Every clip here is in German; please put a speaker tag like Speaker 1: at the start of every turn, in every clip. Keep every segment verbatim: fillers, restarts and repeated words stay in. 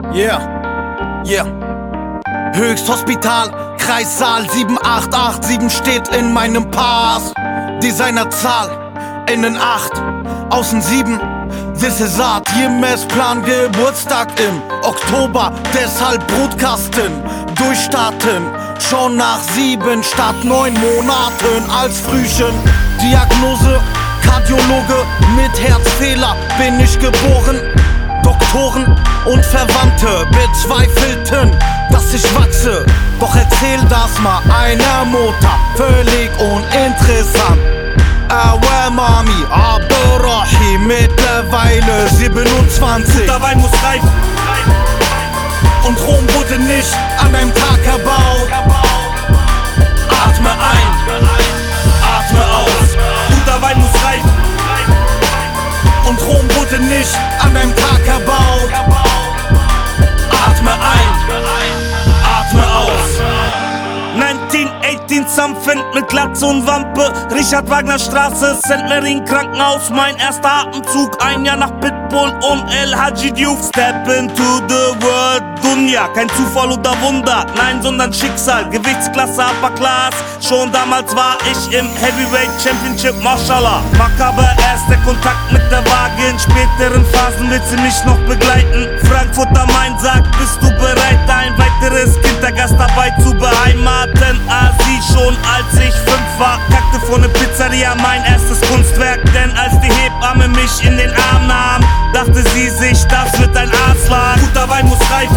Speaker 1: Yeah, yeah. Höchsthospital, Kreissaal sieben acht acht sieben steht in meinem Pass. Designerzahl, innen acht, außen sieben. This is art, Messplan, Geburtstag im Oktober, deshalb Brutkasten, durchstarten. Schon nach sieben statt neun Monaten als Frühchen. Diagnose, Kardiologe mit Herzfehler bin ich geboren. Doktoren und Verwandte bezweifelten, dass ich wachse. Doch erzähl das mal einer Mutter, völlig uninteressant. Awa Mami, Abdurrahi, mittlerweile siebenundzwanzig.
Speaker 2: Guter Wein muss reifen
Speaker 1: Und Rom wurde nicht an einem Tag erbaut. Atme ein, atme aus.
Speaker 2: Guter Wein muss reifen
Speaker 1: Und Rom wurde nicht an einem Tag erbaut. Atme ein, atme aus.
Speaker 2: neunzehnhundertachtzehn Something mit Glatze und Wampe. Richard Wagner Straße, Saint Marien Krankenhaus. Mein erster Atemzug, ein Jahr nach Pitbull und El Hadji Diouf. Step into the world, Dunja. Kein Zufall oder Wunder, nein, sondern Schicksal. Gewichtsklasse Upper Class. Schon damals war ich im Heavyweight Championship, Mashallah. Makaber, erst der Kontakt mit der Waage. In späteren Phasen wird sie mich noch begleiten. Frankfurt am Main sagt, bist du bereit, ein weiteres Kind der Gastarbeit zu beheimaten? Ah, sie schon als ich fünf war, kackte vor ne Pizzeria mein erstes Kunstwerk. Denn als die Hebamme mich in den Arm nahm, dachte sie sich, das wird ein Arztlag. Guter Wein muss reifen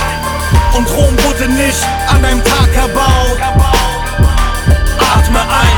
Speaker 1: Und Rom wurde nicht an einem Tag erbaut. Atme ein,